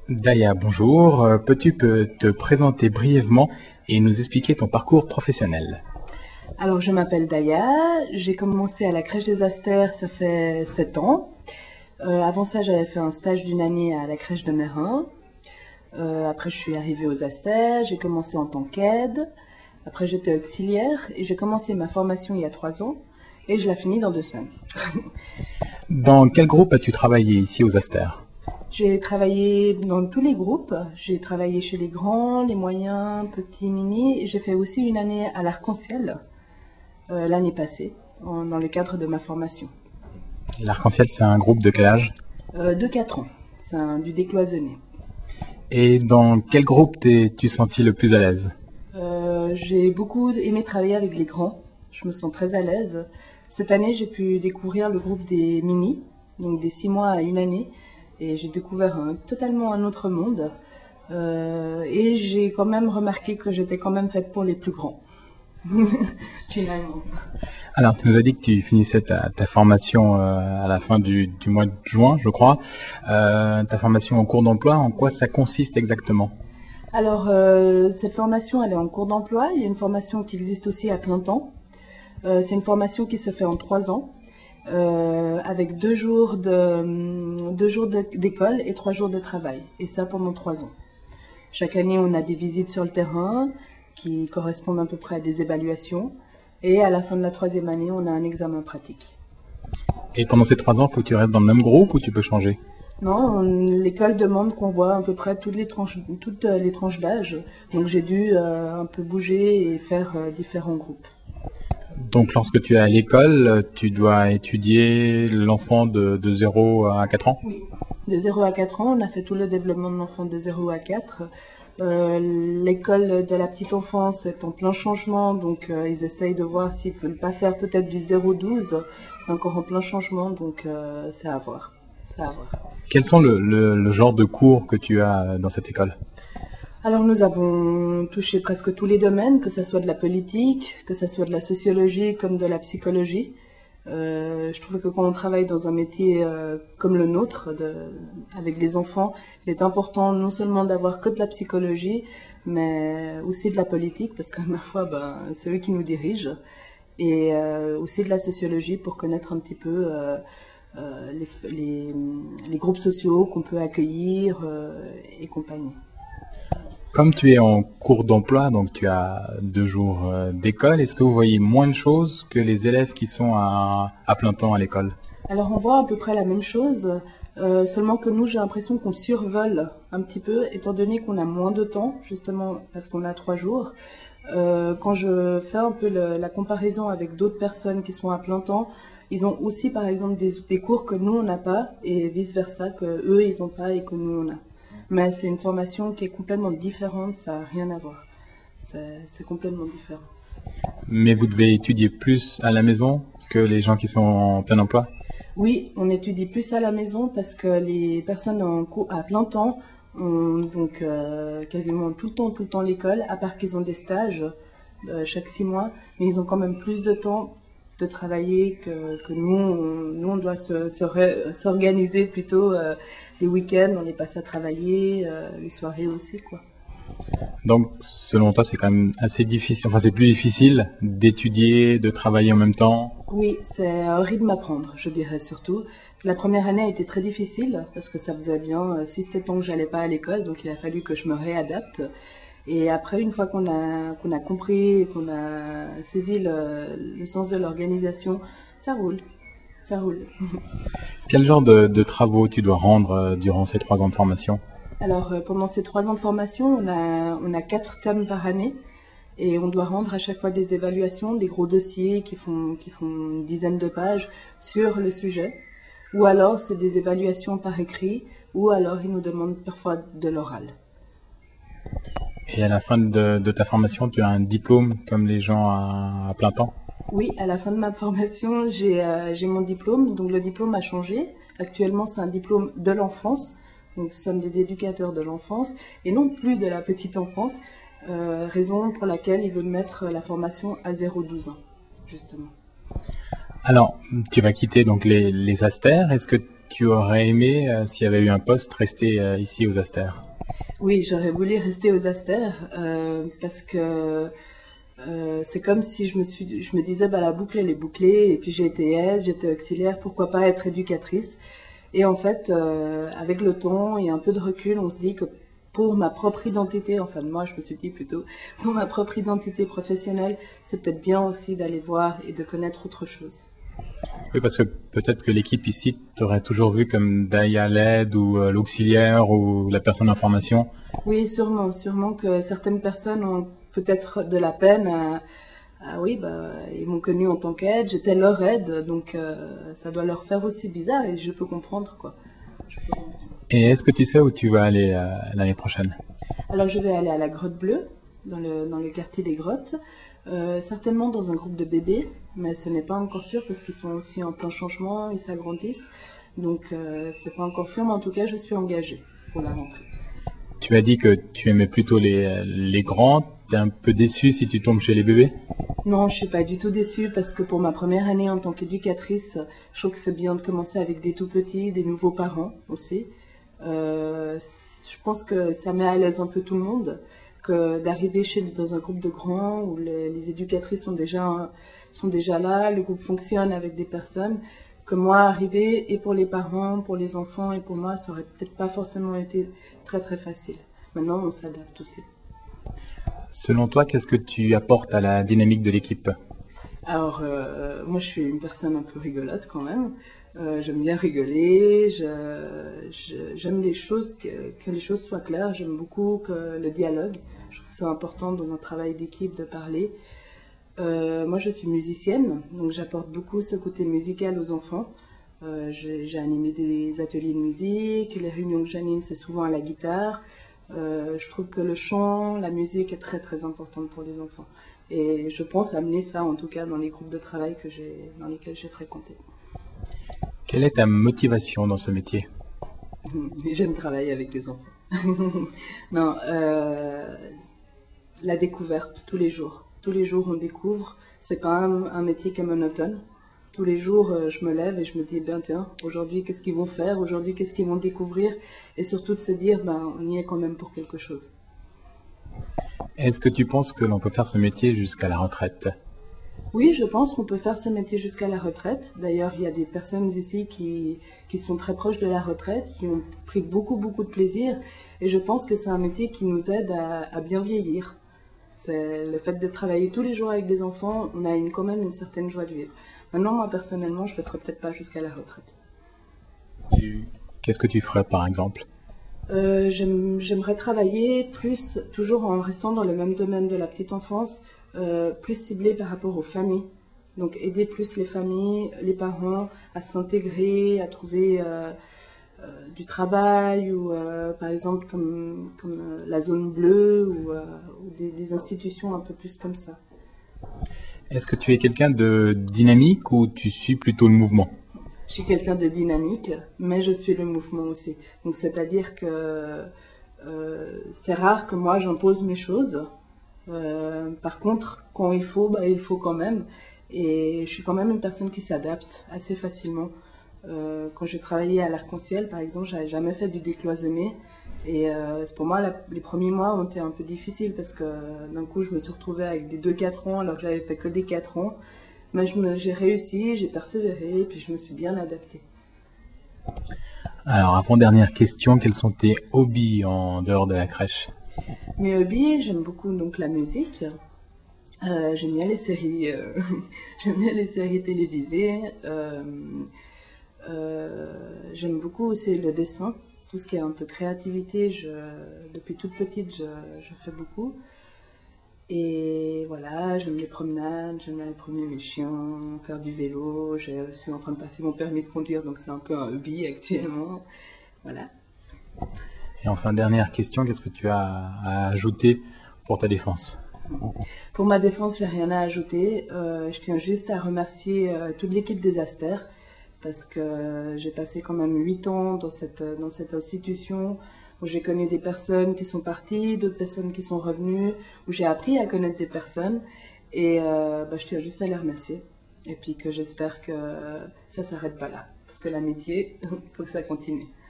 Daya, bonjour. Peux-tu te présenter brièvement et nous expliquer ton parcours professionnel? Alors, je m'appelle Daya, j'ai commencé à la crèche des Astères, ça fait 7 ans. Avant ça, j'avais fait un stage d'une année à la crèche de Mérin. Après, je suis arrivée aux Astères, j'ai commencé en tant qu'aide. Après, j'étais auxiliaire et j'ai commencé ma formation il y a 3 ans et je la finis dans 2 semaines. Dans quel groupe as-tu travaillé ici aux Astères? J'ai travaillé dans tous les groupes. J'ai travaillé chez les grands, les moyens, petits, mini. Et j'ai fait aussi une année à l'Arc-en-Ciel l'année passée dans le cadre de ma formation. L'Arc-en-Ciel, c'est un groupe de quel âge? De 4 ans. C'est du décloisonné. Et dans quel groupe t'es-tu senti le plus à l'aise? J'ai beaucoup aimé travailler avec les grands. Je me sens très à l'aise. Cette année, j'ai pu découvrir le groupe des mini, donc des 6 mois à 1 année. Et j'ai découvert totalement un autre monde. Et j'ai quand même remarqué que j'étais quand même faite pour les plus grands. Finalement. Alors, tu nous as dit que tu finissais ta formation à la fin du mois de juin, je crois. Ta formation en cours d'emploi, en quoi ça consiste exactement? Alors, cette formation, elle est en cours d'emploi. Il y a une formation qui existe aussi à plein temps. C'est une formation qui se fait en 3 ans. Avec 2 jours d'école et 3 jours de travail. Et ça pendant 3 ans. Chaque année, on a des visites sur le terrain qui correspondent à peu près à des évaluations. Et à la fin de la 3e année, on a un examen pratique. Et pendant ces 3 ans, faut que tu restes dans le même groupe ou tu peux changer? Non, l'école demande qu'on voit à peu près toutes les tranches d'âge. Donc j'ai dû un peu bouger et faire différents groupes. Donc, lorsque tu es à l'école, tu dois étudier l'enfant de 0 à 4 ans? Oui, de 0 à 4 ans, on a fait tout le développement de l'enfant de 0 à 4. L'école de la petite enfance est en plein changement, donc ils essayent de voir s'ils ne veulent pas faire peut-être du 0-12. C'est encore en plein changement, donc c'est à voir. Quels sont le genre de cours que tu as dans cette école? Alors nous avons touché presque tous les domaines, que ce soit de la politique, que ce soit de la sociologie comme de la psychologie. Je trouve que quand on travaille dans un métier comme le nôtre, avec les enfants, il est important non seulement d'avoir que de la psychologie, mais aussi de la politique, parce que ma foi, c'est eux qui nous dirigent, et aussi de la sociologie pour connaître un petit peu les groupes sociaux qu'on peut accueillir et compagnie. Comme tu es en cours d'emploi, donc tu as 2 jours d'école, est-ce que vous voyez moins de choses que les élèves qui sont à plein temps à l'école? Alors on voit à peu près la même chose, seulement que nous j'ai l'impression qu'on survole un petit peu, étant donné qu'on a moins de temps, justement parce qu'on a 3 jours. Quand je fais un peu la comparaison avec d'autres personnes qui sont à plein temps, ils ont aussi par exemple des cours que nous on n'a pas, et vice versa, que eux ils n'ont pas et que nous on a. Mais c'est une formation qui est complètement différente, ça n'a rien à voir. C'est complètement différent. Mais vous devez étudier plus à la maison que les gens qui sont en plein emploi? Oui, on étudie plus à la maison parce que les personnes à plein temps ont donc quasiment tout le temps l'école, à part qu'ils ont des stages chaque 6 mois, mais ils ont quand même plus de temps de travailler que nous on doit s'organiser plutôt les week-ends, on les passe à travailler, les soirées aussi, quoi. Donc, selon toi, c'est quand même assez difficile, enfin c'est plus difficile d'étudier, de travailler en même temps? Oui, c'est un rythme à prendre, je dirais surtout. La première année a été très difficile parce que ça faisait bien 6-7 ans que j'allais pas à l'école, donc il a fallu que je me réadapte. Et après, une fois qu'on a compris, qu'on a saisi le sens de l'organisation, ça roule. Quel genre de travaux tu dois rendre durant ces 3 ans de formation? Alors, pendant ces 3 ans de formation, on a 4 thèmes par année et on doit rendre à chaque fois des évaluations, des gros dossiers qui font une dizaine de pages sur le sujet. Ou alors, c'est des évaluations par écrit, ou alors ils nous demandent parfois de l'oral. Et à la fin de ta formation, tu as un diplôme comme les gens à plein temps? Oui, à la fin de ma formation, j'ai mon diplôme. Donc le diplôme a changé. Actuellement, c'est un diplôme de l'enfance. Donc nous sommes des éducateurs de l'enfance et non plus de la petite enfance. Raison pour laquelle ils veulent mettre la formation à 0-12 ans, justement. Alors, tu vas quitter donc les Astères. Est-ce que tu aurais aimé, s'il y avait eu un poste, rester ici aux Astères? Oui, j'aurais voulu rester aux Astères parce que c'est comme si je me disais, bah, la boucle elle est bouclée et puis j'ai été aide, j'étais auxiliaire, pourquoi pas être éducatrice. Et en fait, avec le temps et un peu de recul, on se dit que pour ma propre identité, enfin moi je me suis dit plutôt, pour ma propre identité professionnelle, c'est peut-être bien aussi d'aller voir et de connaître autre chose. Oui, parce que peut-être que l'équipe ici t'aurait toujours vu comme Daya l'aide ou l'auxiliaire ou la personne en formation. Oui, sûrement que certaines personnes ont peut-être de la peine oui, bah, ils m'ont connue en tant qu'aide, j'étais leur aide, donc ça doit leur faire aussi bizarre et je peux comprendre quoi. Et est-ce que tu sais où tu vas aller l'année prochaine? Alors je vais aller à la Grotte Bleue, dans le quartier des Grottes, certainement dans un groupe de bébés, mais ce n'est pas encore sûr parce qu'ils sont aussi en plein changement, ils s'agrandissent, donc c'est pas encore sûr, mais en tout cas je suis engagée pour la rentrée. Tu as dit que tu aimais plutôt les grands. T'es un peu déçu si tu tombes chez les bébés? Non, je suis pas du tout déçue parce que pour ma première année en tant qu'éducatrice, je trouve que c'est bien de commencer avec des tout petits, des nouveaux parents aussi. Je pense que ça met à l'aise un peu tout le monde que d'arriver dans un groupe de grands où les éducatrices sont déjà là, le groupe fonctionne avec des personnes. Que moi, arriver et pour les parents, pour les enfants et pour moi, ça aurait peut-être pas forcément été très très facile. Maintenant, on s'adapte aussi. Selon toi, qu'est-ce que tu apportes à la dynamique de l'équipe? Alors, moi, je suis une personne un peu rigolote quand même. J'aime bien rigoler. J'aime les choses que les choses soient claires. J'aime beaucoup que le dialogue. Je trouve que c'est important dans un travail d'équipe de parler. Moi, je suis musicienne, donc j'apporte beaucoup ce côté musical aux enfants. J'ai animé des ateliers de musique. Les réunions que j'anime, c'est souvent à la guitare. Je trouve que le chant, la musique est très très importante pour les enfants. Et je pense amener ça, en tout cas, dans les groupes de travail dans lesquels j'ai fréquenté. Quelle est ta motivation dans ce métier? J'aime travailler avec les enfants. Non, la découverte, tous les jours. Tous les jours, on découvre. C'est pas un métier qui est monotone. Tous les jours, je me lève et je me dis, ben tiens, aujourd'hui, qu'est-ce qu'ils vont faire? Aujourd'hui, qu'est-ce qu'ils vont découvrir? Et surtout de se dire, ben, on y est quand même pour quelque chose. Est-ce que tu penses que l'on peut faire ce métier jusqu'à la retraite? Oui, je pense qu'on peut faire ce métier jusqu'à la retraite. D'ailleurs, il y a des personnes ici qui sont très proches de la retraite, qui ont pris beaucoup, beaucoup de plaisir. Et je pense que c'est un métier qui nous aide à bien vieillir. C'est le fait de travailler tous les jours avec des enfants, on a quand même une certaine joie de vivre. Maintenant, moi, personnellement, je ne le ferai peut-être pas jusqu'à la retraite. Qu'est-ce que tu ferais, par exemple? J'aimerais travailler plus, toujours en restant dans le même domaine de la petite enfance, plus ciblé par rapport aux familles. Donc, aider plus les familles, les parents à s'intégrer, à trouver du travail, ou par exemple comme la zone bleue, ou des institutions un peu plus comme ça. Est-ce que tu es quelqu'un de dynamique ou tu suis plutôt le mouvement? Je suis quelqu'un de dynamique, mais je suis le mouvement aussi. Donc c'est-à-dire que c'est rare que moi j'impose mes choses. Par contre, quand il faut, bah, il faut quand même. Et je suis quand même une personne qui s'adapte assez facilement. Quand j'ai travaillé à l'Arc-en-Ciel, par exemple, j'avais jamais fait du décloisonné. Et pour moi, les premiers mois ont été un peu difficiles parce que d'un coup, je me suis retrouvée avec des 2-4 ans alors que j'avais fait que des 4 ans. Mais j'ai réussi, j'ai persévéré et puis je me suis bien adaptée. Alors, avant-dernière question, quels sont tes hobbies en dehors de la crèche? Mes hobbies, j'aime beaucoup donc la musique. J'aime bien les séries, j'aime bien les séries télévisées. J'aime beaucoup aussi le dessin. Tout ce qui est un peu créativité, depuis toute petite, je fais beaucoup. Et voilà, j'aime les promenades, j'aime aller promener mes chiens, faire du vélo. Je suis en train de passer mon permis de conduire, donc c'est un peu un hobby actuellement. Voilà. Et enfin, dernière question, qu'est-ce que tu as à ajouter pour ta défense? Pour ma défense, j'ai rien à ajouter. Je tiens juste à remercier toute l'équipe des Astères, parce que j'ai passé quand même 8 ans dans cette institution, où j'ai connu des personnes qui sont parties, d'autres personnes qui sont revenues, où j'ai appris à connaître des personnes. Et je tiens juste à les remercier. Et puis que j'espère que ça ne s'arrête pas là. parce que l'amitié, il faut que ça continue.